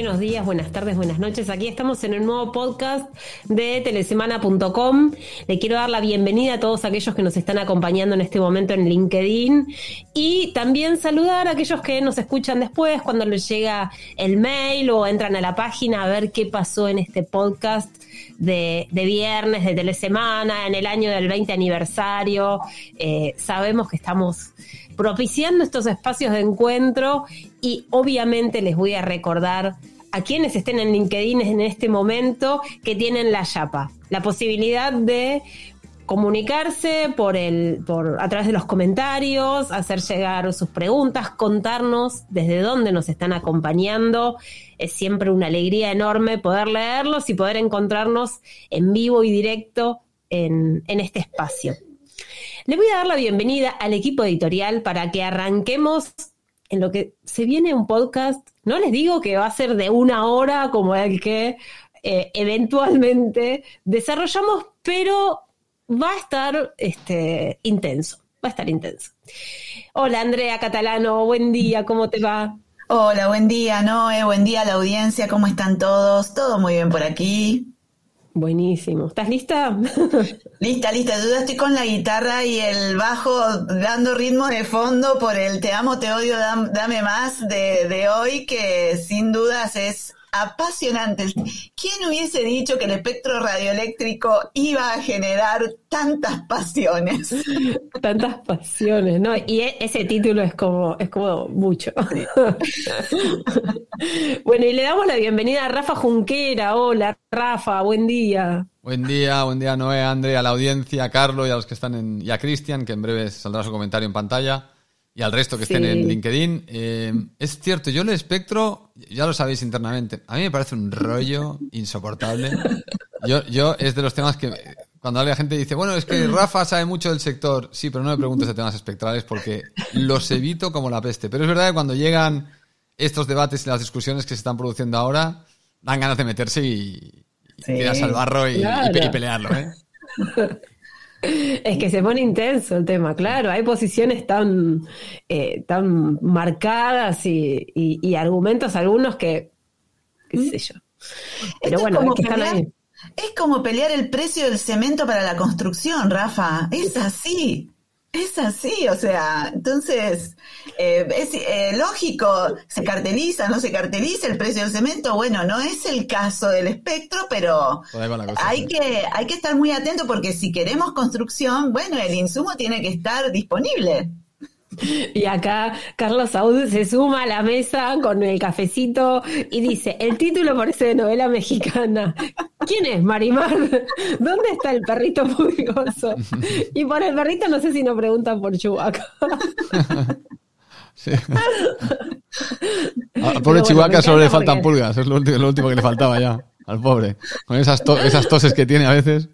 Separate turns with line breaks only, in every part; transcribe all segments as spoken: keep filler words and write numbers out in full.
buenos días, buenas tardes, buenas noches. Aquí estamos en el nuevo podcast de telesemana punto com. Le quiero dar la bienvenida a todos aquellos que nos están acompañando en este momento en LinkedIn y también saludar a aquellos que nos escuchan después cuando les llega el mail o entran a la página a ver qué pasó en este podcast de, de viernes, de telesemana, en el año del veinte aniversario. Eh, sabemos que estamos propiciando estos espacios de encuentro y obviamente les voy a recordar a quienes estén en LinkedIn en este momento que tienen la chapa, la posibilidad de comunicarse por el, por, a través de los comentarios, hacer llegar sus preguntas, contarnos desde dónde nos están acompañando. Es siempre una alegría enorme poder leerlos y poder encontrarnos en vivo y directo en, en este espacio. Le voy a dar la bienvenida al equipo editorial para que arranquemos en lo que se viene un podcast. No les digo que va a ser de una hora como el que eh, eventualmente desarrollamos, pero va a estar este, intenso, va a estar intenso. Hola Andrea Catalano, buen día, ¿cómo te va?
Hola, buen día Noé, buen día a la audiencia, ¿cómo están todos? Todo muy bien por aquí.
Buenísimo. ¿Estás lista?
Lista, lista. Yo ya estoy con la guitarra y el bajo dando ritmo de fondo por el Te amo, te odio, dame más de, de hoy, que sin dudas es apasionante. ¿Quién hubiese dicho que el espectro radioeléctrico iba a generar tantas pasiones?
Tantas pasiones, ¿no? Y ese título es como, es como mucho. Sí. Bueno, y le damos la bienvenida a Rafa Junquera. Hola, Rafa, buen día.
Buen día, buen día Noé, a Andrea, a la audiencia, a Carlos y a los que están en, y a Cristian, que en breve saldrá su comentario en pantalla. Y al resto que estén sí. en LinkedIn. Eh, es cierto, yo el espectro, ya lo sabéis internamente, a mí me parece un rollo insoportable. Yo, yo es de los temas que, cuando la gente dice, bueno, es que Rafa sabe mucho del sector. Sí, pero no me preguntes de temas espectrales porque los evito como la peste. Pero es verdad que cuando llegan estos debates y las discusiones que se están produciendo ahora, dan ganas de meterse y, y sí, tirarse al barro y, claro. y, y pelearlo, ¿eh?
Es que se pone intenso el tema, claro, hay posiciones tan, eh, tan marcadas y, y, y argumentos algunos que, qué sé yo, pero bueno, es que están ahí.
Es como pelear el precio del cemento para la construcción, Rafa, es así. Es así, o sea, entonces, eh, es eh, lógico, se carteliza, no se carteliza el precio del cemento. Bueno, no es el caso del espectro, pero cosa, hay, sí. que, hay que estar muy atento porque si queremos construcción, bueno, el insumo tiene que estar disponible.
Y acá Carlos Saúl se suma a la mesa con el cafecito y dice, el título parece de novela mexicana. ¿Quién es Marimar? ¿Dónde está el perrito pulgoso? Y por el perrito no sé si nos preguntan por Chihuahua.
Sí. Al pobre Chihuahua bueno, solo le faltan porque... pulgas, es lo último, lo último que le faltaba ya, al pobre. Con esas, to- esas toses que tiene a veces.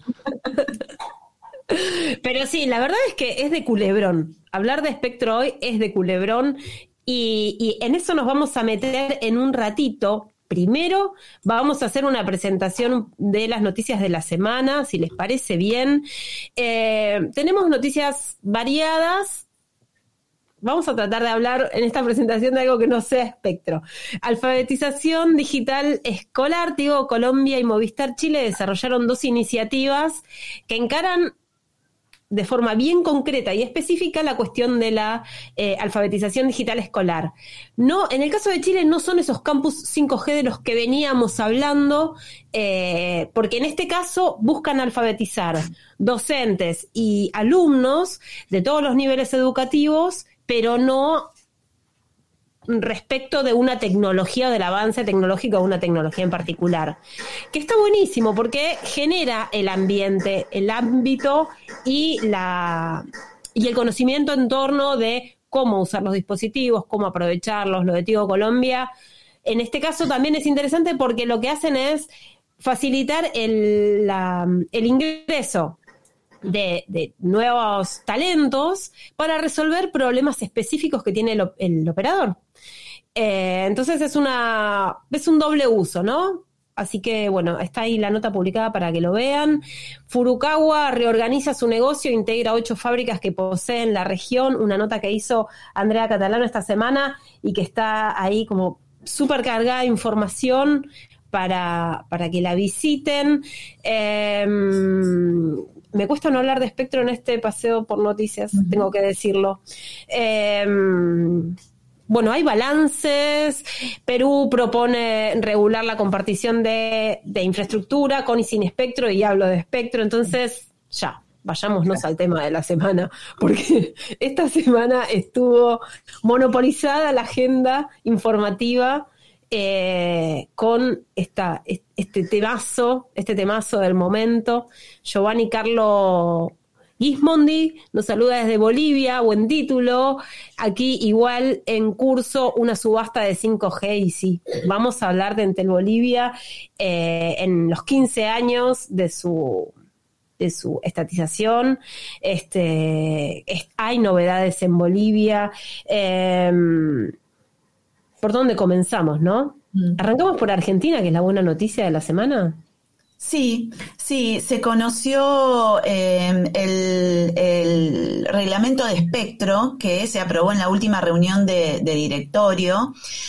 Pero sí, la verdad es que es de culebrón. Hablar de espectro hoy es de culebrón y, y en eso nos vamos a meter en un ratito. Primero vamos a hacer una presentación de las noticias de la semana, si les parece bien. Eh, tenemos noticias variadas. Vamos a tratar de hablar en esta presentación de algo que no sea espectro. Alfabetización digital escolar. Tigo Colombia y Movistar Chile desarrollaron dos iniciativas que encaran de forma bien concreta y específica la cuestión de la eh, alfabetización digital escolar. No, en el caso de Chile no son esos campus cinco G de los que veníamos hablando, eh, porque en este caso buscan alfabetizar docentes y alumnos de todos los niveles educativos, pero no respecto de una tecnología o del avance tecnológico de una tecnología en particular, que está buenísimo porque genera el ambiente, el ámbito y la y el conocimiento en torno de cómo usar los dispositivos, cómo aprovecharlos. Lo de Tigo Colombia, en este caso también es interesante porque lo que hacen es facilitar el, la, el ingreso De, de nuevos talentos para resolver problemas específicos que tiene el, el operador. Eh, entonces es una es un doble uso, ¿no? Así que, bueno, está ahí la nota publicada para que lo vean. Furukawa reorganiza su negocio, integra ocho fábricas que poseen la región. Una nota que hizo Andrea Catalano esta semana y que está ahí como súper cargada de información para, para que la visiten. Eh, me cuesta no hablar de espectro en este paseo por noticias, uh-huh. tengo que decirlo. Eh, Bueno, hay balances. Perú propone regular la compartición de, de infraestructura con y sin espectro, y hablo de espectro, entonces ya, vayámonos al tema de la semana, porque esta semana estuvo monopolizada la agenda informativa eh, con esta, este temazo, este temazo del momento. Giovanni Carlo Gismondi nos saluda desde Bolivia, buen título. Aquí igual en curso una subasta de cinco G, y sí, vamos a hablar de Entel Bolivia eh, en los quince años de su de su estatización. Este, es, hay novedades en Bolivia. Eh, ¿Por dónde comenzamos, no? Mm. Arrancamos por Argentina, que es la buena noticia de la semana.
Sí, sí, se conoció eh, el, el reglamento de espectro que se aprobó en la última reunión de, de directorio,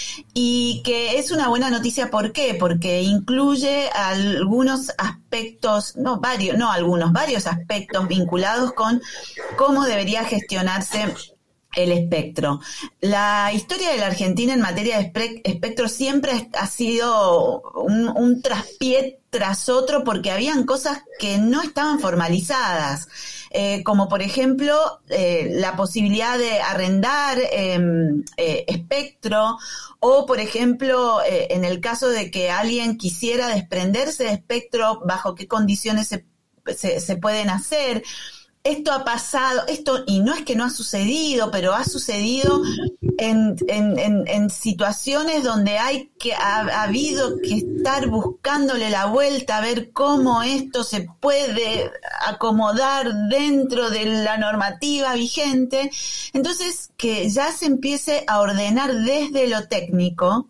y que es una buena noticia. ¿Por qué? Porque incluye algunos aspectos, no varios, no algunos, varios aspectos vinculados con cómo debería gestionarse el espectro. La historia de la Argentina en materia de espectro siempre ha sido un, un traspié tras otro, porque habían cosas que no estaban formalizadas, eh, como por ejemplo eh, la posibilidad de arrendar eh, eh, espectro, o por ejemplo eh, en el caso de que alguien quisiera desprenderse de espectro, bajo qué condiciones se, se, se pueden hacer. Esto ha pasado, esto, y no es que no ha sucedido, pero ha sucedido en, en, en, en situaciones donde hay que, ha, ha habido que estar buscándole la vuelta a ver cómo esto se puede acomodar dentro de la normativa vigente. Entonces, que ya se empiece a ordenar desde lo técnico.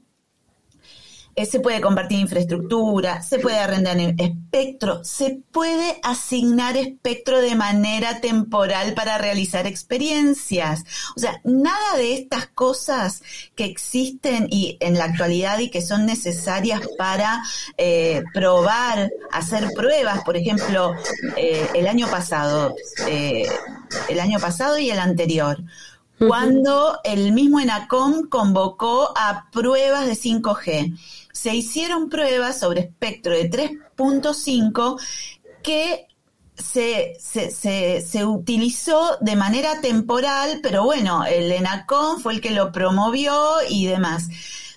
Eh, se puede compartir infraestructura, se puede arrendar espectro, se puede asignar espectro de manera temporal para realizar experiencias. O sea, nada de estas cosas que existen y en la actualidad y que son necesarias para eh, probar, hacer pruebas. Por ejemplo, eh, el año pasado, eh, el año pasado y el anterior, cuando el mismo ENACOM convocó a pruebas de cinco G. Se hicieron pruebas sobre espectro de tres punto cinco que se, se, se, se utilizó de manera temporal, pero bueno, el ENACOM fue el que lo promovió y demás.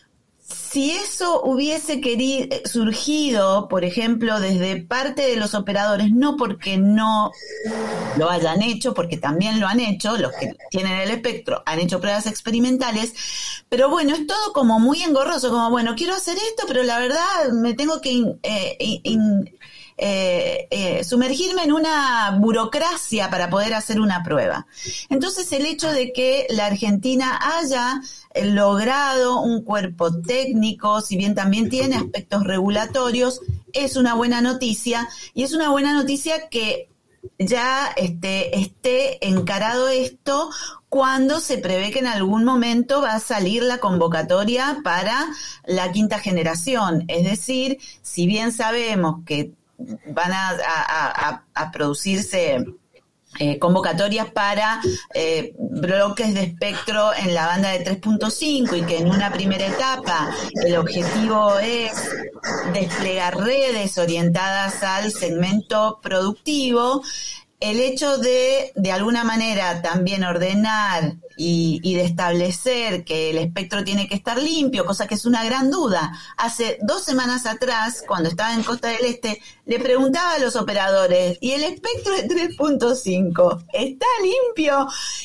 Si eso hubiese querido, surgido, por ejemplo, desde parte de los operadores, no porque no lo hayan hecho, porque también lo han hecho, los que tienen el espectro han hecho pruebas experimentales, pero bueno, es todo como muy engorroso, como bueno, quiero hacer esto, pero la verdad me tengo que in, eh, in, eh, eh, sumergirme en una burocracia para poder hacer una prueba. Entonces, el hecho de que la Argentina haya logrado un cuerpo técnico, si bien también tiene aspectos regulatorios, es una buena noticia, y es una buena noticia que ya este, esté encarado esto cuando se prevé que en algún momento va a salir la convocatoria para la quinta generación. Es decir, si bien sabemos que van a, a, a, a producirse Eh, convocatorias para eh, bloques de espectro en la banda de tres punto cinco, y que en una primera etapa el objetivo es desplegar redes orientadas al segmento productivo. El hecho de, de alguna manera, también ordenar y, y de establecer que el espectro tiene que estar limpio, cosa que es una gran duda. Hace dos semanas atrás, cuando estaba en Costa del Este, le preguntaba a los operadores, ¿y el espectro de tres punto cinco está limpio?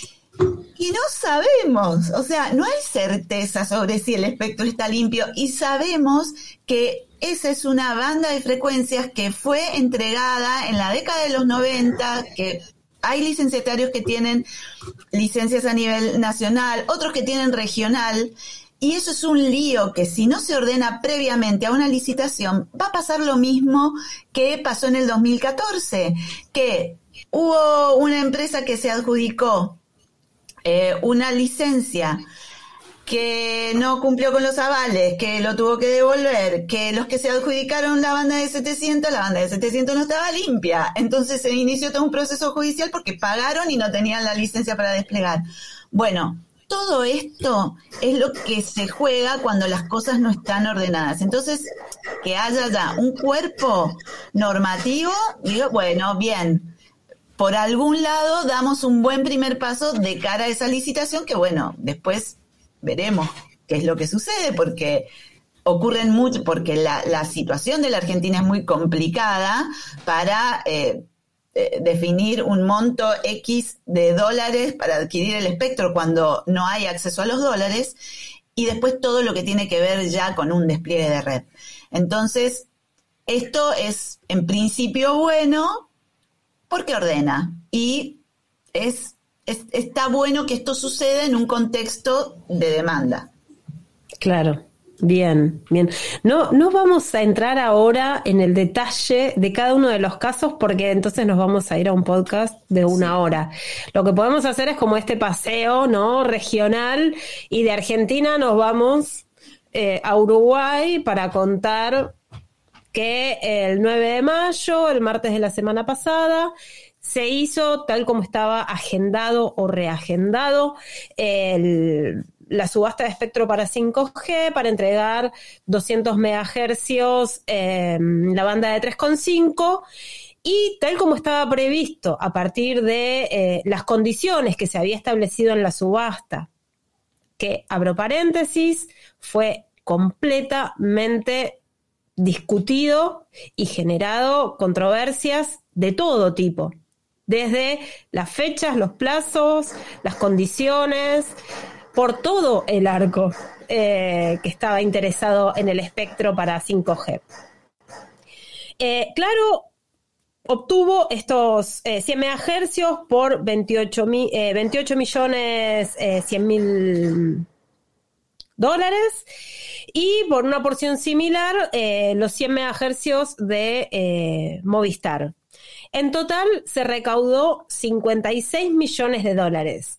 Y no sabemos, o sea, no hay certeza sobre si el espectro está limpio, y sabemos que esa es una banda de frecuencias que fue entregada en la década de los noventa, que hay licenciatarios que tienen licencias a nivel nacional, otros que tienen regional, y eso es un lío que si no se ordena previamente a una licitación, va a pasar lo mismo que pasó en el dos mil catorce, que hubo una empresa que se adjudicó eh, una licencia que no cumplió con los avales, que lo tuvo que devolver, que los que se adjudicaron la banda de setecientos, la banda de setecientos no estaba limpia. Entonces se inició todo un proceso judicial porque pagaron y no tenían la licencia para desplegar. Bueno, todo esto es lo que se juega cuando las cosas no están ordenadas. Entonces, que haya ya un cuerpo normativo, digo, bueno, bien, por algún lado damos un buen primer paso de cara a esa licitación que, bueno, después veremos qué es lo que sucede, porque ocurren mucho, porque la, la situación de la Argentina es muy complicada para eh, eh, definir un monto X de dólares para adquirir el espectro cuando no hay acceso a los dólares, y después todo lo que tiene que ver ya con un despliegue de red. Entonces, esto es en principio bueno porque ordena, y es Es, está bueno que esto suceda en un contexto de demanda.
Claro, bien, bien. No, no vamos a entrar ahora en el detalle de cada uno de los casos porque entonces nos vamos a ir a un podcast de una sí. hora. Lo que podemos hacer es como este paseo, ¿no? Regional, y de Argentina nos vamos eh, a Uruguay para contar que el nueve de mayo, el martes de la semana pasada, se hizo tal como estaba agendado o reagendado el, la subasta de espectro para cinco G para entregar doscientos megahercios en eh, la banda de tres coma cinco, y tal como estaba previsto a partir de eh, las condiciones que se había establecido en la subasta, que, abro paréntesis, fue completamente discutido y generado controversias de todo tipo. Desde las fechas, los plazos, las condiciones, por todo el arco eh, que estaba interesado en el espectro para cinco G. Eh, Claro obtuvo estos eh, cien megahercios por veintiocho, mi, eh, veintiocho millones cien mil dólares, y por una porción similar eh, los cien megahercios de eh, Movistar. En total se recaudó cincuenta y seis millones de dólares.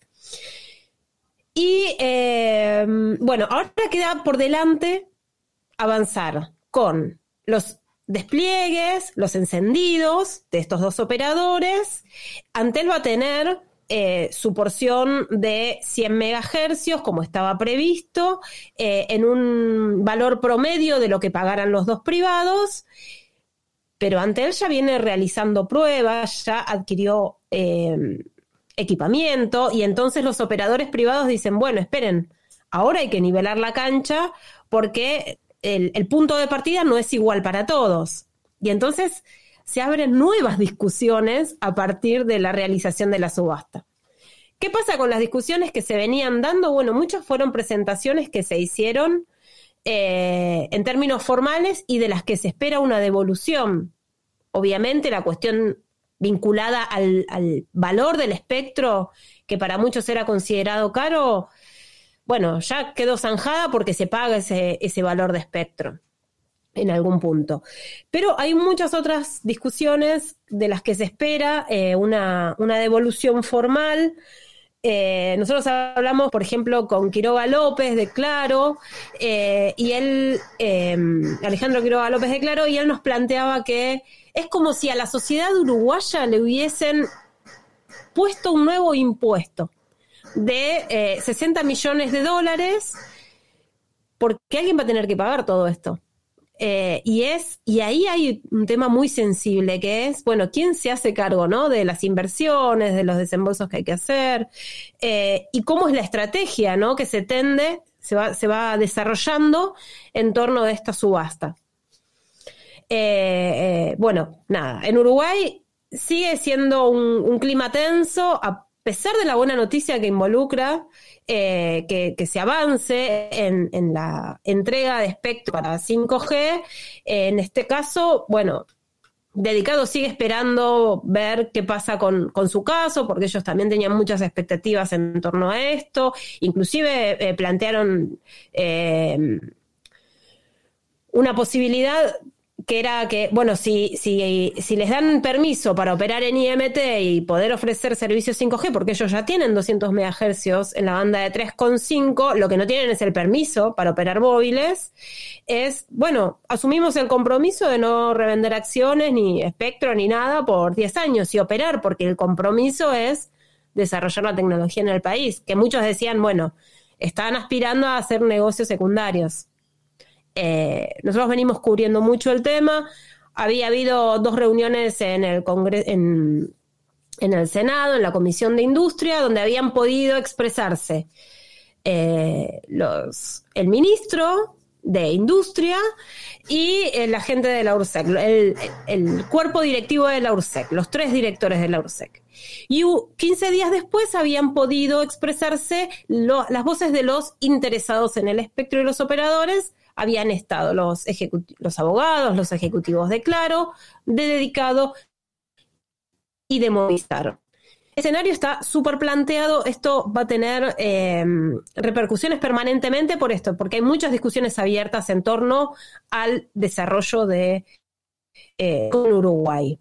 Y eh, bueno, ahora queda por delante avanzar con los despliegues, los encendidos de estos dos operadores. Antel va a tener eh, su porción de cien megahercios, como estaba previsto, eh, en un valor promedio de lo que pagaran los dos privados. Pero Antel ya viene realizando pruebas, ya adquirió eh, equipamiento, y entonces los operadores privados dicen, bueno, esperen, ahora hay que nivelar la cancha porque el, el punto de partida no es igual para todos. Y entonces se abren nuevas discusiones a partir de la realización de la subasta. ¿Qué pasa con las discusiones que se venían dando? Bueno, muchas fueron presentaciones que se hicieron Eh, en términos formales y de las que se espera una devolución. Obviamente la cuestión vinculada al, al valor del espectro, que para muchos era considerado caro, bueno, ya quedó zanjada porque se paga ese, ese valor de espectro en algún punto. Pero hay muchas otras discusiones de las que se espera eh, una, una devolución formal. Eh, nosotros hablamos, por ejemplo, con Quiroga López de Claro, eh, y él, eh, Alejandro Quiroga López de Claro, y él nos planteaba que es como si a la sociedad uruguaya le hubiesen puesto un nuevo impuesto de eh, sesenta millones de dólares, porque alguien va a tener que pagar todo esto. Eh, y es y ahí hay un tema muy sensible, que es, bueno, ¿quién se hace cargo, no, de las inversiones, de los desembolsos que hay que hacer? Eh, y cómo es la estrategia, ¿no?, que se tende, se va, se va desarrollando en torno de esta subasta. Eh, eh, bueno, nada, en Uruguay sigue siendo un, un clima tenso, a pesar de la buena noticia que involucra Eh, que, que se avance en, en la entrega de espectro para cinco G. Eh, en este caso, bueno, Dedicado sigue esperando ver qué pasa con, con su caso, porque ellos también tenían muchas expectativas en torno a esto. Inclusive eh, plantearon eh, una posibilidad que era que, bueno, si, si, si les dan permiso para operar en I M T y poder ofrecer servicios cinco G, porque ellos ya tienen doscientos megahercios en la banda de tres coma cinco, lo que no tienen es el permiso para operar móviles, es, bueno, asumimos el compromiso de no revender acciones, ni espectro, ni nada por diez años y operar, porque el compromiso es desarrollar la tecnología en el país, que muchos decían, bueno, están aspirando a hacer negocios secundarios. Eh, nosotros venimos cubriendo mucho el tema. Había habido dos reuniones en el Congreso, en, en el Senado, en la Comisión de Industria, donde habían podido expresarse eh, los, el ministro de Industria y la gente de la URSEC, el, el cuerpo directivo de la URSEC, los tres directores de la URSEC. Y quince días después habían podido expresarse lo, las voces de los interesados en el espectro y los operadores. Habían estado los, ejecut- los abogados, los ejecutivos de Claro, de Dedicado y de Movistar. El escenario está súper planteado. Esto va a tener eh, repercusiones permanentemente por esto, porque hay muchas discusiones abiertas en torno al desarrollo de eh, con Uruguay.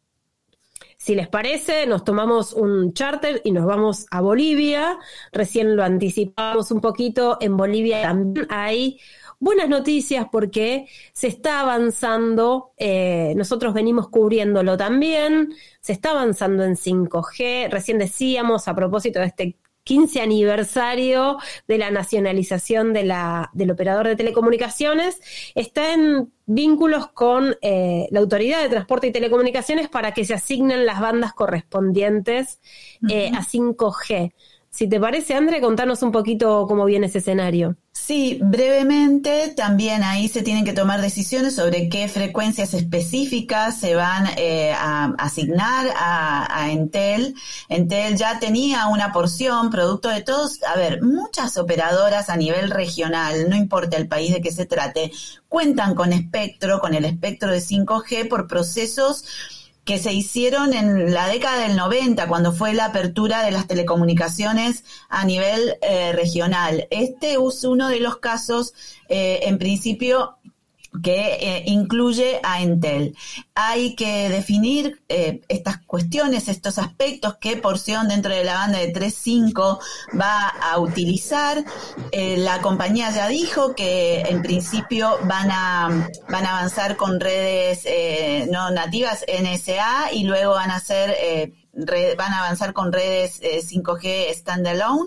Si les parece, nos tomamos un charter y nos vamos a Bolivia. Recién lo anticipamos un poquito. En Bolivia también hay buenas noticias porque se está avanzando, eh, nosotros venimos cubriéndolo también, se está avanzando en cinco G, recién decíamos a propósito de este quince aniversario de la nacionalización de la, del operador de telecomunicaciones, está en vínculos con eh, la Autoridad de Transporte y Telecomunicaciones para que se asignen las bandas correspondientes eh, uh-huh. a cinco G. Si te parece, André, contanos un poquito cómo viene ese escenario.
Sí, brevemente, también ahí se tienen que tomar decisiones sobre qué frecuencias específicas se van eh, a asignar a, a Entel. Entel ya tenía una porción, producto de todos, a ver, muchas operadoras a nivel regional, no importa el país de qué se trate, cuentan con espectro, con el espectro de cinco G por procesos que se hicieron en la década del noventa, cuando fue la apertura de las telecomunicaciones a nivel eh, regional. Este es uno de los casos, eh, en principio, que eh, incluye a Entel. Hay que definir eh, estas cuestiones, estos aspectos, qué porción dentro de la banda de tres punto cinco va a utilizar. Eh, la compañía ya dijo que en principio van a van a avanzar con redes eh, no nativas N S A y luego van a hacer eh, red, van a avanzar con redes eh, cinco G standalone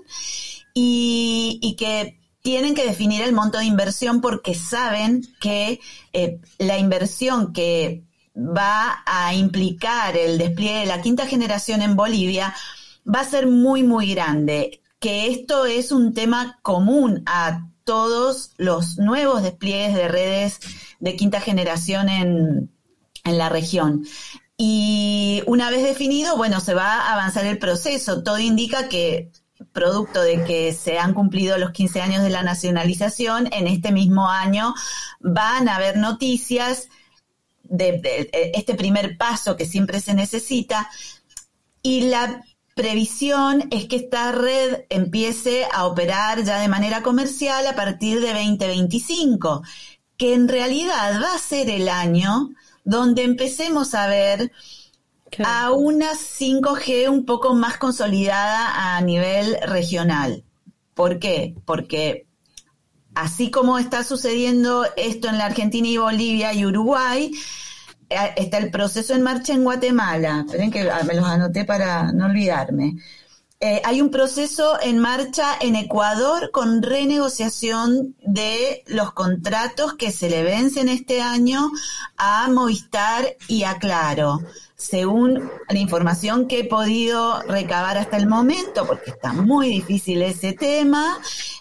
y, y que tienen que definir el monto de inversión porque saben que eh, la inversión que va a implicar el despliegue de la quinta generación en Bolivia va a ser muy, muy grande. Que esto es un tema común a todos los nuevos despliegues de redes de quinta generación en, en la región. Y una vez definido, bueno, se va a avanzar el proceso. Todo indica que producto de que se han cumplido los quince años de la nacionalización, en este mismo año van a haber noticias de, de, de este primer paso que siempre se necesita, y la previsión es que esta red empiece a operar ya de manera comercial a partir de veinte veinticinco, que en realidad va a ser el año donde empecemos a ver a una cinco G un poco más consolidada a nivel regional. ¿Por qué? Porque así como está sucediendo esto en la Argentina y Bolivia y Uruguay, está el proceso en marcha en Guatemala. Esperen que me los anoté para no olvidarme. Eh, hay un proceso en marcha en Ecuador con renegociación de los contratos que se le vencen este año a Movistar y a Claro. Según la información que he podido recabar hasta el momento, porque está muy difícil ese tema,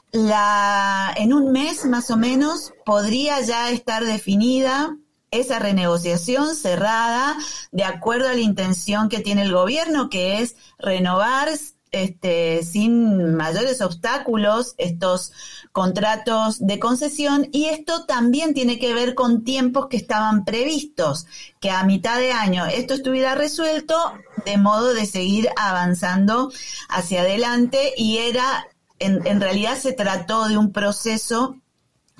la, en un mes más o menos podría ya estar definida esa renegociación cerrada de acuerdo a la intención que tiene el gobierno, que es renovar este, sin mayores obstáculos estos contratos de concesión, y esto también tiene que ver con tiempos que estaban previstos, que a mitad de año esto estuviera resuelto de modo de seguir avanzando hacia adelante, y era, en, en realidad se trató de un proceso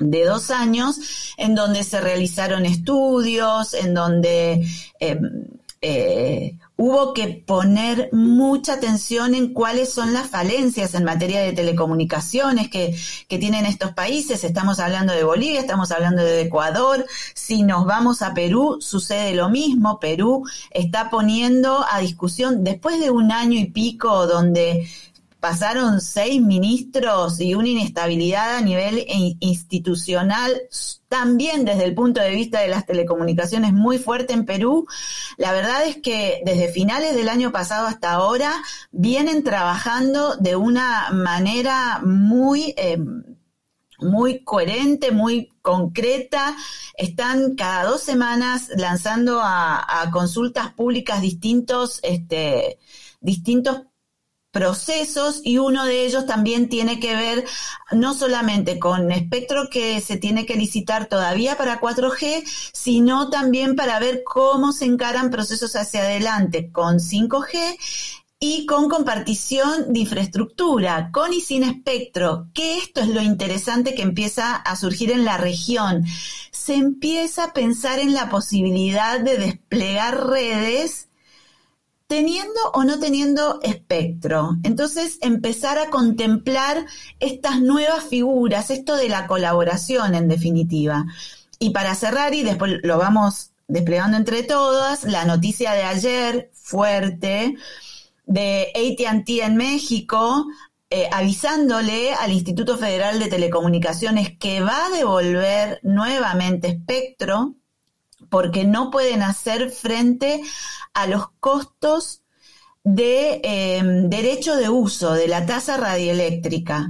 de dos años, en donde se realizaron estudios, en donde eh, eh, hubo que poner mucha atención en cuáles son las falencias en materia de telecomunicaciones que, que tienen estos países. Estamos hablando de Bolivia, estamos hablando de Ecuador. Si nos vamos a Perú, sucede lo mismo. Perú está poniendo a discusión, después de un año y pico donde pasaron seis ministros y una inestabilidad a nivel institucional, también desde el punto de vista de las telecomunicaciones muy fuerte en Perú. La verdad es que desde finales del año pasado hasta ahora vienen trabajando de una manera muy, eh, muy coherente, muy concreta. Están cada dos semanas lanzando a, a consultas públicas distintos, este, distintos procesos, y uno de ellos también tiene que ver no solamente con espectro que se tiene que licitar todavía para cuatro G, sino también para ver cómo se encaran procesos hacia adelante con cinco G y con compartición de infraestructura, con y sin espectro, que esto es lo interesante que empieza a surgir en la región. Se empieza a pensar en la posibilidad de desplegar redes teniendo o no teniendo espectro. Entonces, empezar a contemplar estas nuevas figuras, esto de la colaboración, en definitiva. Y para cerrar, y después lo vamos desplegando entre todas, la noticia de ayer, fuerte, de A T and T en México, eh, avisándole al Instituto Federal de Telecomunicaciones que va a devolver nuevamente espectro, porque no pueden hacer frente a los costos de eh, derecho de uso de la tasa radioeléctrica.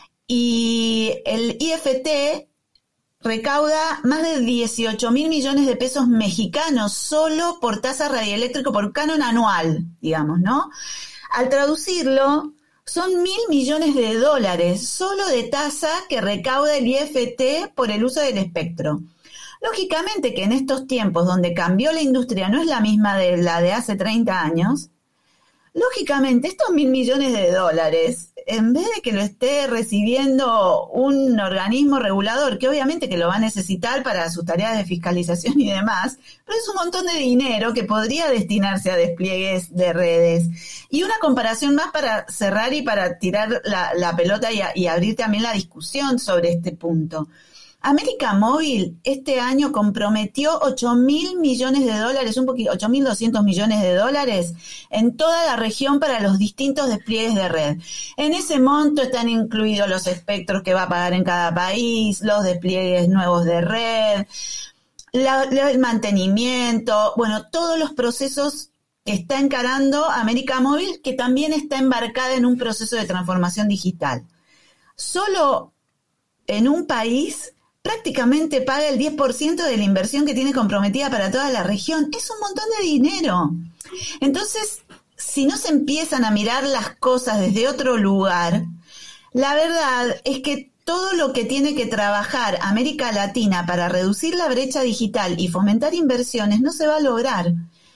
Y el I F T recauda más de dieciocho mil millones de pesos mexicanos solo por tasa radioeléctrica, por canon anual, digamos, ¿no? Al traducirlo, son mil millones de dólares solo de tasa que recauda el I F T por el uso del espectro. Lógicamente que en estos tiempos donde cambió la industria no es la misma de la de hace treinta años, lógicamente estos mil millones de dólares, en vez de que lo esté recibiendo un organismo regulador, que obviamente que lo va a necesitar para sus tareas de fiscalización y demás, pero es un montón de dinero que podría destinarse a despliegues de redes. Y una comparación más para cerrar y para tirar la, la pelota y, a, y abrir también la discusión sobre este punto. América Móvil este año comprometió ocho mil millones de dólares, un poquito, ocho mil doscientos millones de dólares en toda la región para los distintos despliegues de red. En ese monto están incluidos los espectros que va a pagar en cada país, los despliegues nuevos de red, la, la, el mantenimiento, bueno, todos los procesos que está encarando América Móvil, que también está embarcada en un proceso de transformación digital. Solo en un país prácticamente paga el diez por ciento de la inversión que tiene comprometida para toda la región. Es un montón de dinero. Entonces, si no se empiezan a mirar las cosas desde otro lugar, la verdad es que todo lo que tiene que trabajar América Latina para reducir la brecha digital y fomentar inversiones no se va a lograr.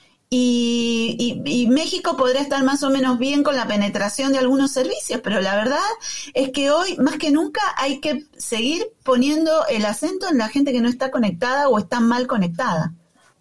Y, y, y México podrá estar más o menos bien con la penetración de algunos servicios, pero la verdad es que hoy, más que nunca, hay que seguir poniendo el acento en la gente que no está conectada o está mal conectada.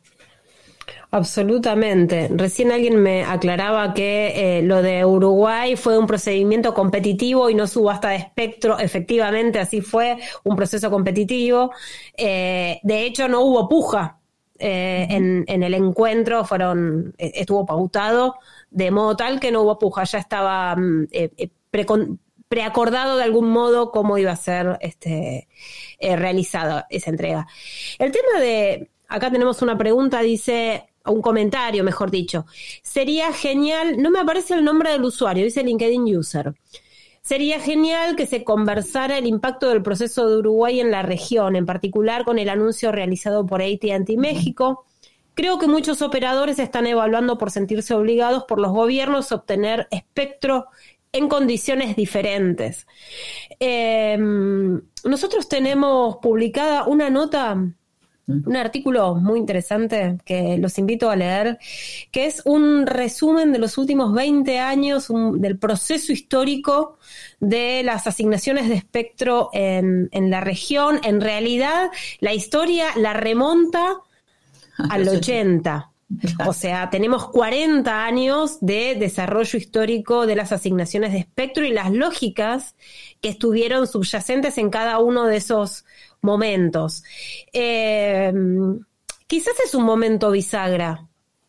Absolutamente. Recién alguien me aclaraba que eh, lo de Uruguay fue un procedimiento competitivo y no subasta de espectro. Efectivamente, así fue, un proceso competitivo. Eh, de hecho, no hubo puja. Eh, en, en el encuentro fueron estuvo pautado de modo tal que no hubo puja, ya estaba eh, pre, preacordado de algún modo cómo iba a ser este eh, realizada esa entrega. El tema de, acá tenemos una pregunta, dice, un comentario mejor dicho, sería genial, no me aparece el nombre del usuario, dice LinkedIn User. Sería genial que se conversara el impacto del proceso de Uruguay en la región, en particular con el anuncio realizado por A T and T México. Creo que muchos operadores están evaluando por sentirse obligados por los gobiernos a obtener espectro en condiciones diferentes. Eh, nosotros tenemos publicada una nota un artículo muy interesante que los invito a leer, que es un resumen de los últimos veinte años un, del proceso histórico de las asignaciones de espectro en, en la región. En realidad, la historia la remonta al ochenta. O sea, tenemos cuarenta años de desarrollo histórico de las asignaciones de espectro y las lógicas que estuvieron subyacentes en cada uno de esos momentos. Eh, quizás es un momento bisagra.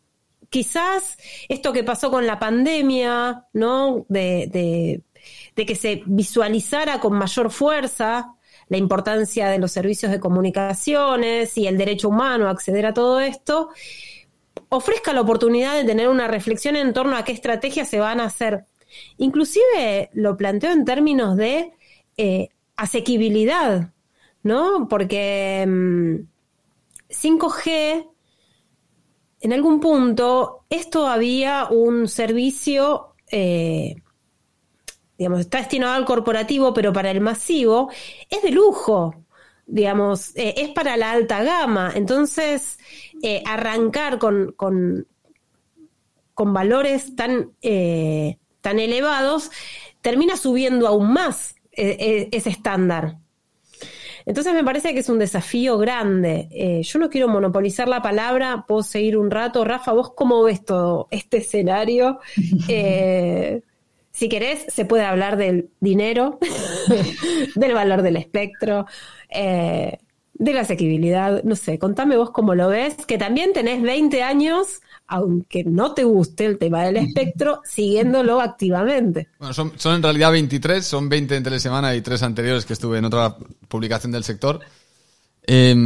Quizás esto que pasó con la pandemia, ¿no? De, de, de que se visualizara con mayor fuerza la importancia de los servicios de comunicaciones y el derecho humano a acceder a todo esto, ofrezca la oportunidad de tener una reflexión en torno a qué estrategias se van a hacer. Inclusive lo planteo en términos de eh, asequibilidad, ¿no? Porque mmm, cinco G, en algún punto, es todavía un servicio, eh, digamos, está destinado al corporativo, pero para el masivo es de lujo. Digamos, eh, es para la alta gama. Entonces, eh, arrancar con, con, con valores tan, eh, tan elevados termina subiendo aún más eh, eh, ese estándar. Entonces me parece que es un desafío grande. Eh, yo no quiero monopolizar la palabra, puedo seguir un rato. Rafa, ¿vos cómo ves todo este escenario? Eh, si querés, se puede hablar del dinero, del valor del espectro, eh, de la asequibilidad. No sé, contame vos cómo lo ves, que también tenés veinte años, aunque no te guste el tema del espectro, siguiéndolo activamente.
Bueno, son, son en realidad veintitrés, son veinte en Telesemana y tres anteriores que estuve en otra publicación del sector. Eh,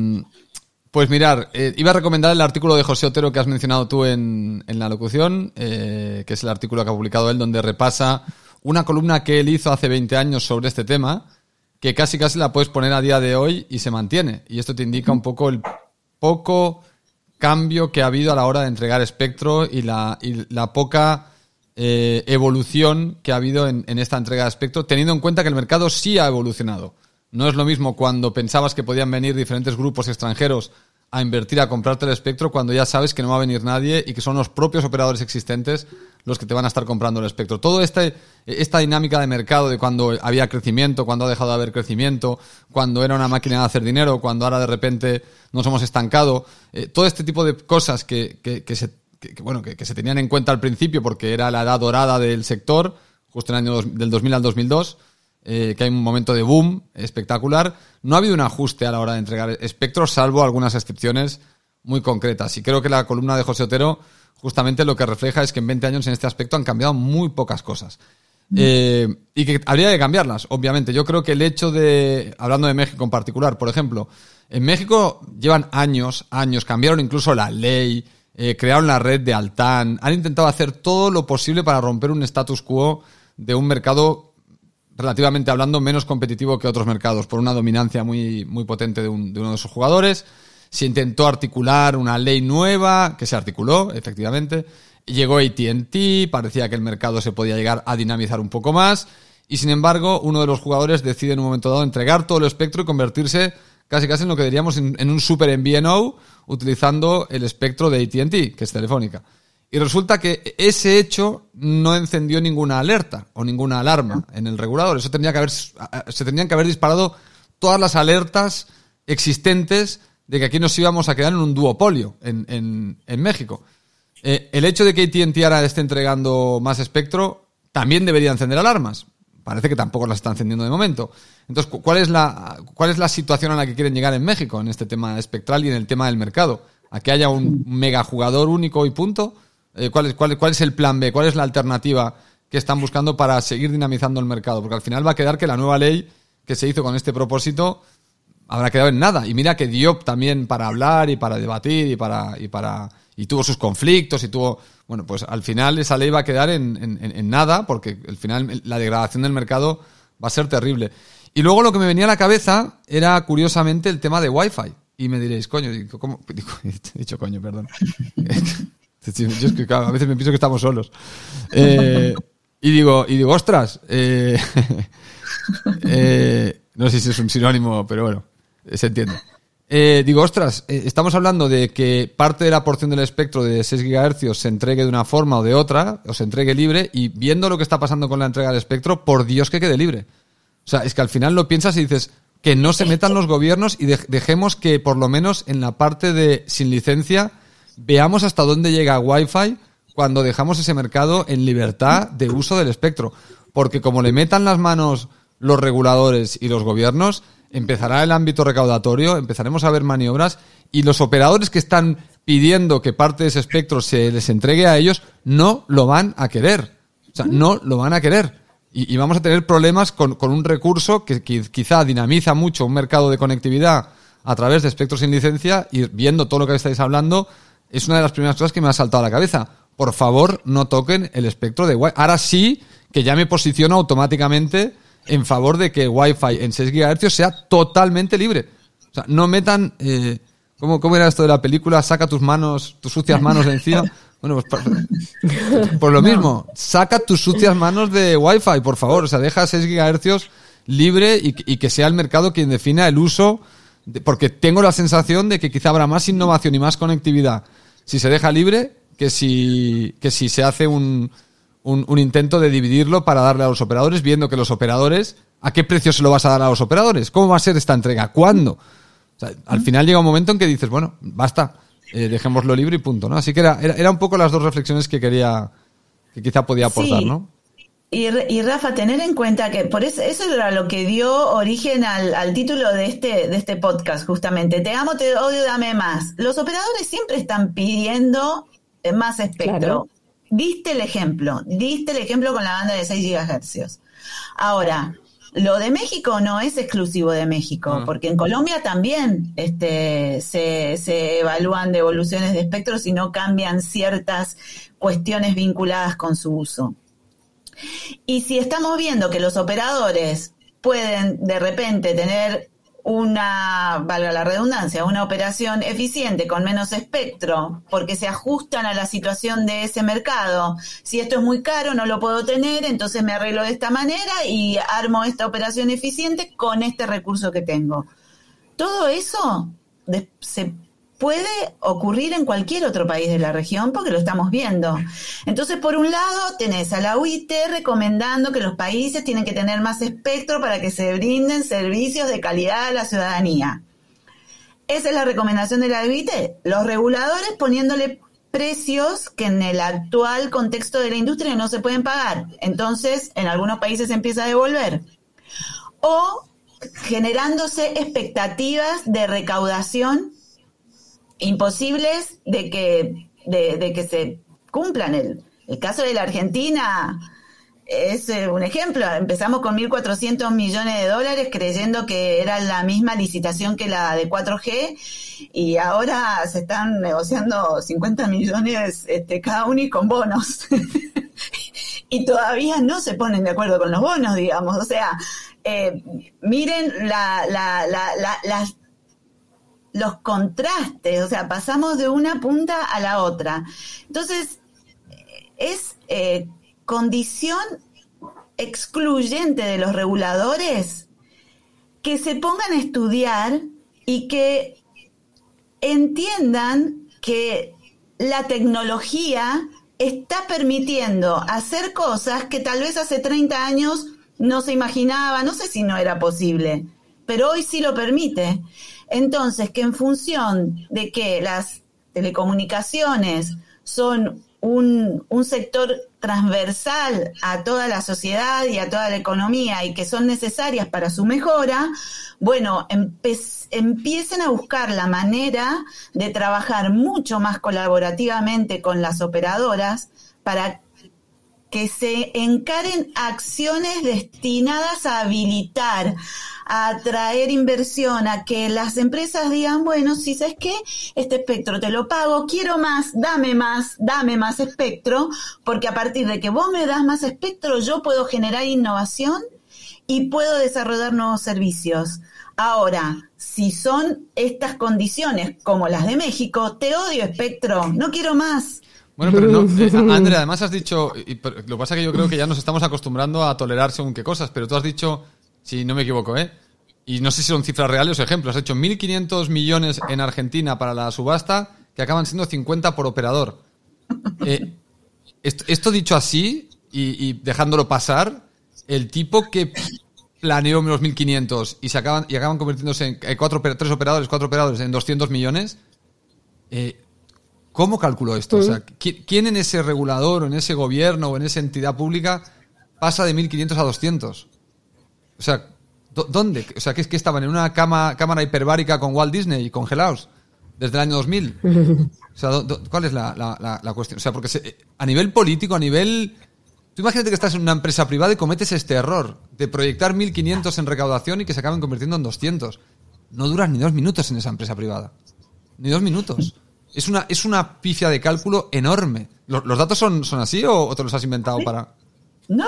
pues mirar, eh, iba a recomendar el artículo de José Otero que has mencionado tú en, en la locución, eh, que es el artículo que ha publicado él, donde repasa una columna que él hizo hace veinte años sobre este tema, que casi casi la puedes poner a día de hoy y se mantiene. Y esto te indica un poco el poco cambio que ha habido a la hora de entregar espectro y la, y la poca eh, evolución que ha habido en, en esta entrega de espectro, teniendo en cuenta que el mercado sí ha evolucionado. No es lo mismo cuando pensabas que podían venir diferentes grupos extranjeros a invertir, a comprarte el espectro, cuando ya sabes que no va a venir nadie y que son los propios operadores existentes los que te van a estar comprando el espectro. Toda esta, esta dinámica de mercado de cuando había crecimiento, cuando ha dejado de haber crecimiento, cuando era una máquina de hacer dinero, cuando ahora de repente nos hemos estancado, eh, todo este tipo de cosas que, que, que, se, que, que, bueno, que, que se tenían en cuenta al principio porque era la edad dorada del sector, justo en el año dos, del dos mil al dos mil dos, eh, que hay un momento de boom espectacular. No ha habido un ajuste a la hora de entregar espectro, salvo algunas excepciones muy concretas. Y creo que la columna de José Otero justamente lo que refleja es que en veinte años en este aspecto han cambiado muy pocas cosas. Mm. Eh, y que habría que cambiarlas, obviamente. Yo creo que el hecho de, hablando de México en particular, por ejemplo, en México llevan años, años, cambiaron incluso la ley, eh, crearon la red de Altán, han intentado hacer todo lo posible para romper un status quo de un mercado, relativamente hablando, menos competitivo que otros mercados, por una dominancia muy, muy potente de, un, de uno de sus jugadores. Se intentó articular una ley nueva, que se articuló, efectivamente. Llegó A T and T, parecía que el mercado se podía llegar a dinamizar un poco más. Y sin embargo, uno de los jugadores decide en un momento dado entregar todo el espectro y convertirse casi casi en lo que diríamos en, en un super M V N O, utilizando el espectro de A T and T, que es Telefónica. Y resulta que ese hecho no encendió ninguna alerta o ninguna alarma en el regulador. Eso tendría que haber, se tendrían que haber disparado todas las alertas existentes de que aquí nos íbamos a quedar en un duopolio en, en, en México. Eh, el hecho de que A T and T ahora esté entregando más espectro también debería encender alarmas. Parece que tampoco las está encendiendo de momento. Entonces, ¿cuál es la, cuál es la situación a la que quieren llegar en México en este tema espectral y en el tema del mercado? ¿A que haya un mega jugador único y punto? Eh, ¿cuál, es, cuál, ¿Cuál es el plan B? ¿Cuál es la alternativa que están buscando para seguir dinamizando el mercado? Porque al final va a quedar que la nueva ley que se hizo con este propósito habrá quedado en nada. Y mira que Diop también para hablar y para debatir y para y para y tuvo sus conflictos y tuvo... Bueno, pues al final esa ley va a quedar en, en, en nada, porque al final la degradación del mercado va a ser terrible. Y luego lo que me venía a la cabeza era, curiosamente, el tema de Wi-Fi. Y me diréis, coño, ¿cómo? Digo, he dicho coño, perdón. Yo es que claro, a veces me pienso que estamos solos. Eh, y digo, y digo, ostras, eh, eh, no sé si es un sinónimo, pero bueno, se entiende. eh, digo, ostras, eh, estamos hablando de que parte de la porción del espectro de seis gigahercios se entregue de una forma o de otra, o se entregue libre, y viendo lo que está pasando con la entrega del espectro, por Dios que quede libre. O sea, es que al final lo piensas y dices que no se metan los gobiernos y de- dejemos que por lo menos en la parte de sin licencia veamos hasta dónde llega Wi-Fi cuando dejamos ese mercado en libertad de uso del espectro. Porque como le metan las manos los reguladores y los gobiernos, empezará el ámbito recaudatorio, empezaremos a ver maniobras y los operadores que están pidiendo que parte de ese espectro se les entregue a ellos no lo van a querer. O sea, no lo van a querer. Y, y vamos a tener problemas con, con un recurso que, que quizá dinamiza mucho un mercado de conectividad a través de espectros sin licencia, y viendo todo lo que estáis hablando, es una de las primeras cosas que me ha saltado a la cabeza. Por favor, no toquen el espectro de Wi-Fi. Ahora sí que ya me posiciono automáticamente en favor de que Wi-Fi en seis gigahercios sea totalmente libre. O sea, no metan... Eh, ¿cómo, ¿Cómo era esto de la película? Saca tus manos, tus sucias manos de encima. Bueno, pues por, por lo mismo, saca tus sucias manos de Wi-Fi, por favor. O sea, deja seis gigahercios libre y, y que sea el mercado quien defina el uso, de, porque tengo la sensación de que quizá habrá más innovación y más conectividad si se deja libre que si, que si se hace un, un, un intento de dividirlo para darle a los operadores, viendo que los operadores, ¿a qué precio se lo vas a dar a los operadores? ¿Cómo va a ser esta entrega? ¿Cuándo? O sea, al final llega un momento en que dices, bueno, basta. Eh, dejémoslo libre y punto, ¿no? Así que era, era, era un poco las dos reflexiones que quería, que quizá podía aportar,
Sí.
¿no?
Y, y Rafa, tener en cuenta que por eso, eso era lo que dio origen al, al título de este, de este podcast, justamente. Te amo, te odio, dame más. Los operadores siempre están pidiendo más espectro.
Claro.
Diste el ejemplo, diste el ejemplo con la banda de seis gigahercios. Ahora, lo de México no es exclusivo de México,
Mm.
porque en Colombia también este, se, se evalúan devoluciones de espectro si no cambian ciertas cuestiones vinculadas con su uso. Y si estamos viendo que los operadores pueden de repente tener una, valga la redundancia, una operación eficiente con menos espectro, porque se ajustan a la situación de ese mercado. Si esto es muy caro, no lo puedo tener, entonces me arreglo de esta manera y armo esta operación eficiente con este recurso que tengo. Todo eso de- se puede ocurrir en cualquier otro país de la región porque lo estamos viendo. Entonces, por un lado, tenés a la U I T recomendando que los países tienen que tener más espectro para que se brinden servicios de calidad a la ciudadanía. Esa es la recomendación de la U I T. Los reguladores poniéndole precios que en el actual contexto de la industria no se pueden pagar. Entonces, en algunos países se empieza a devolver. O generándose expectativas de recaudación imposibles de que, de, de que se cumplan. El, el caso de la Argentina es eh, un ejemplo. Empezamos con mil cuatrocientos millones de dólares creyendo que era la misma licitación que la de cuatro G y ahora se están negociando cincuenta millones este, cada uno y con bonos. Y todavía no se ponen de acuerdo con los bonos, digamos. O sea, eh, miren la, la, la, la, las los contrastes, o sea, pasamos de una punta a la otra. Entonces, es eh, condición excluyente de los reguladores que se pongan a estudiar y que entiendan que la tecnología está permitiendo hacer cosas que tal vez hace treinta años no se imaginaba, no sé si no era posible, pero hoy sí lo permite. Entonces, que en función de que las telecomunicaciones son un, un sector transversal a toda la sociedad y a toda la economía y que son necesarias para su mejora, bueno, empe- empiecen a buscar la manera de trabajar mucho más colaborativamente con las operadoras para que se encaren acciones destinadas a habilitar, a atraer inversión, a que las empresas digan, bueno, si sabes qué, este espectro te lo pago, quiero más, dame más, dame más espectro, porque a partir de que vos me das más espectro, yo puedo generar innovación y puedo desarrollar nuevos servicios. Ahora, si son estas condiciones como las de México, te odio espectro, no quiero más.
Bueno, pero no, eh, Andrea, además has dicho, y, pero lo que pasa es que yo creo que ya nos estamos acostumbrando a tolerar según qué cosas, pero tú has dicho, si no me equivoco, ¿eh? y no sé si son cifras reales o ejemplos, has hecho mil quinientos millones en Argentina para la subasta, que acaban siendo cincuenta por operador. Eh, esto, esto dicho así, y, y dejándolo pasar, el tipo que planeó los mil quinientos y se acaban y acaban convirtiéndose en cuatro, tres operadores, cuatro operadores en doscientos millones, eh, ¿cómo calculó esto? O sea, ¿quién en ese regulador o en ese gobierno o en esa entidad pública pasa de mil quinientos a doscientos? O sea, ¿dónde? O sea, ¿qué es que estaban en una cama, cámara hiperbárica con Walt Disney congelados desde el año dos mil? O sea, ¿cuál es la, la, la cuestión? O sea, porque se, a nivel político, a nivel... Tú imagínate que estás en una empresa privada y cometes este error de proyectar mil quinientos en recaudación y que se acaben convirtiendo en doscientos. No duras ni dos minutos en esa empresa privada. Ni dos minutos. Es una, es una pifia de cálculo enorme. ¿Los, los datos son, son así o, o te los has inventado para...?
No.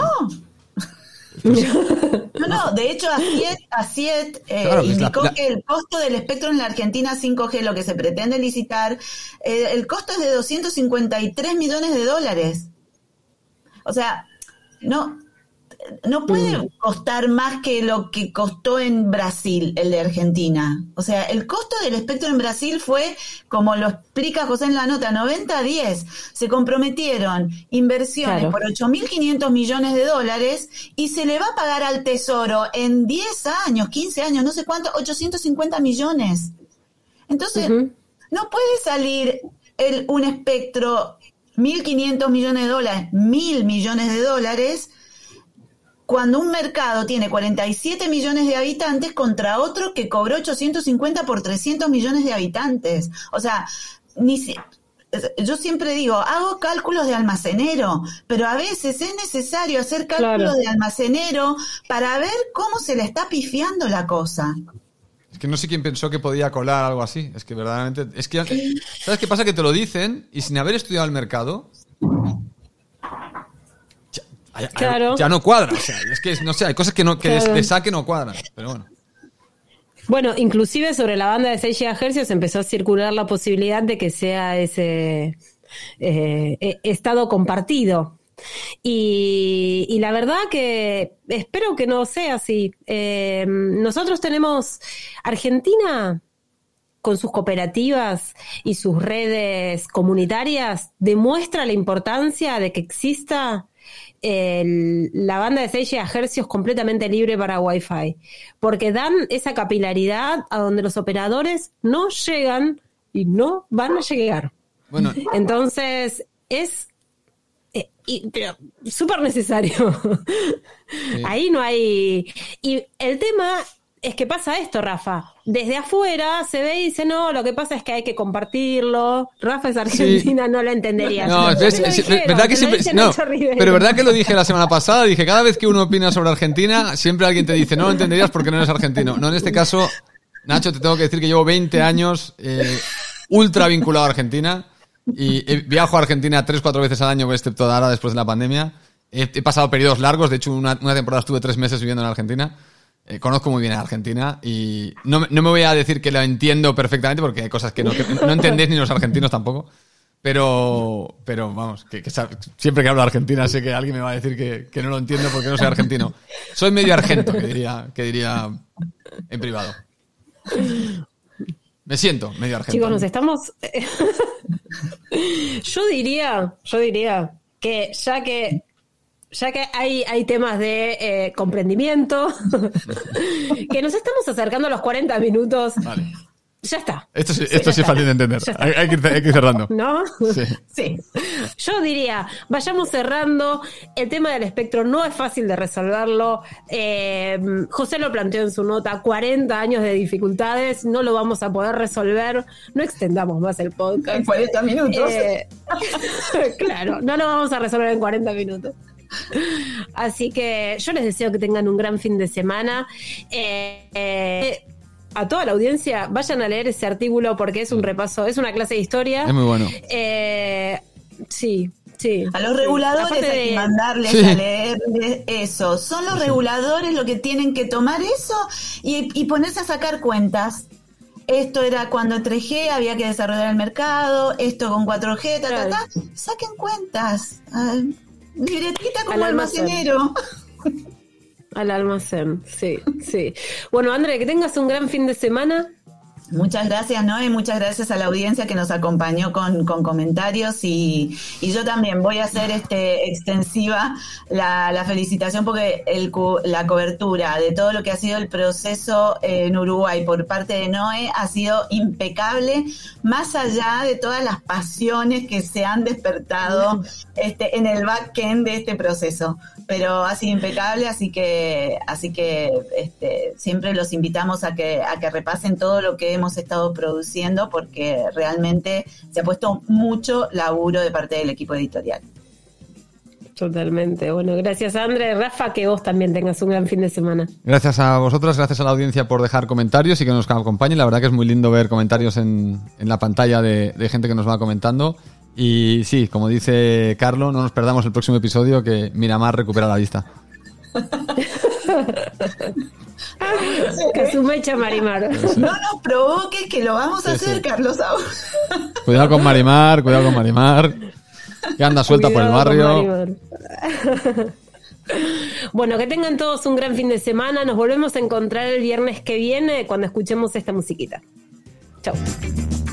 No, no, de hecho Asiet, Asiet eh, claro, indicó la, la... que el costo del espectro en la Argentina cinco G, lo que se pretende licitar, eh, el costo es de doscientos cincuenta y tres millones de dólares. O sea, no, no puede mm. costar más que lo que costó en Brasil el de Argentina. O sea, el costo del espectro en Brasil fue, como lo explica José en la nota, noventa a diez. Se comprometieron inversiones claro. por ocho mil quinientos millones de dólares y se le va a pagar al Tesoro en diez años, quince años, no sé cuánto, ochocientos cincuenta millones. Entonces, uh-huh. no puede salir el, un espectro... mil quinientos millones de dólares, mil millones de dólares, cuando un mercado tiene cuarenta y siete millones de habitantes contra otro que cobró ochocientos cincuenta por trescientos millones de habitantes. O sea, ni si, yo siempre digo, hago cálculos de almacenero, pero a veces es necesario hacer cálculos claro. de almacenero para ver cómo se le está pifiando la cosa.
Es que no sé quién pensó que podía colar algo así. Es que verdaderamente... Es que, ¿sabes qué pasa? Que te lo dicen y sin haber estudiado el mercado... Ya, ya, claro. ya no cuadra. O sea, es que, no sé, hay cosas que, no, que claro. de, de saque no cuadran. Pero bueno.
Bueno, inclusive sobre la banda de seis gigahercios empezó a circular la posibilidad de que sea ese eh, estado compartido. Y, y la verdad que espero que no sea así. Eh, nosotros tenemos Argentina con sus cooperativas y sus redes comunitarias demuestra la importancia de que exista el, la banda de seis gigahercios completamente libre para Wi-Fi, porque dan esa capilaridad a donde los operadores no llegan y no van a llegar. Bueno. Entonces es Eh, y, pero súper necesario. Sí. Ahí no hay... Y el tema es que pasa esto, Rafa. Desde afuera se ve y dice, no, lo que pasa es que hay que compartirlo. Rafa es argentina, sí. no lo entendería.
No, es, es, es, dijeron, verdad que siempre, no, pero verdad que lo dije la semana pasada. Dije, cada vez que uno opina sobre Argentina, siempre alguien te dice, no lo entenderías porque no eres argentino. No, en este caso, Nacho, te tengo que decir que llevo veinte años eh, ultra vinculado a Argentina. Y viajo a Argentina tres, cuatro veces al año, excepto ahora después de la pandemia. He, he pasado periodos largos, de hecho una, una temporada estuve tres meses viviendo en Argentina. Eh, conozco muy bien a Argentina y no, no me voy a decir que lo entiendo perfectamente porque hay cosas que no, que no entendéis ni los argentinos tampoco. Pero, pero vamos, que, que siempre que hablo de Argentina sé que alguien me va a decir que, que no lo entiendo porque no soy argentino. Soy medio argento, que diría, que diría en privado. Me siento medio argentino.
Chicos, nos estamos... yo diría, yo diría que ya que ya que hay, hay temas de eh, comprendimiento, que nos estamos acercando a los cuarenta minutos. Vale. Ya está.
Esto sí, esto sí es fácil de entender. Hay, hay, que ir, hay que ir cerrando.
¿No?
Sí.
Sí. Yo diría, vayamos cerrando. El tema del espectro no es fácil de resolverlo. Eh, José lo planteó en su nota, cuarenta años de dificultades, no lo vamos a poder resolver. No extendamos más el podcast.
En cuarenta minutos.
Eh, claro, no lo vamos a resolver en cuarenta minutos. Así que yo les deseo que tengan un gran fin de semana. Eh, eh, a toda la audiencia, vayan a leer ese artículo porque es un repaso, es una clase de historia.
Es muy bueno.
Eh, sí, sí.
A los reguladores
Aparte
hay
de...
que mandarles sí. a leer eso. Son los reguladores los que tienen que tomar eso y, y ponerse a sacar cuentas. Esto era cuando en tres G había que desarrollar el mercado, esto con cuatro G, ta, ta, ta. Saquen cuentas. Uh, libretita como almacenero.
Al almacén, sí, sí. Bueno, André, que tengas un gran fin de semana.
Muchas gracias, Noé, muchas gracias a la audiencia que nos acompañó con, con comentarios y, y yo también voy a hacer este extensiva la, la felicitación porque el, la cobertura de todo lo que ha sido el proceso en Uruguay por parte de Noé ha sido impecable, más allá de todas las pasiones que se han despertado este, en el back-end de este proceso. Pero ha sido impecable, así que así que este, siempre los invitamos a que a que repasen todo lo que hemos estado produciendo porque realmente se ha puesto mucho laburo de parte del equipo editorial.
Totalmente. Bueno, gracias, André. Rafa, que vos también tengas un gran fin de semana.
Gracias a vosotras, gracias a la audiencia por dejar comentarios y que nos acompañen. La verdad que es muy lindo ver comentarios en, en la pantalla de, de gente que nos va comentando. Y sí, como dice Carlo, no nos perdamos el próximo episodio que Miramar recupera la vista.
Que su mecha Marimar.
No nos provoques que lo vamos a sí, hacer, sí. Carlos.
Cuidado con Marimar, cuidado con Marimar. Que anda suelta cuidado por el barrio.
Bueno, que tengan todos un gran fin de semana. Nos volvemos a encontrar el viernes que viene cuando escuchemos esta musiquita. Chau.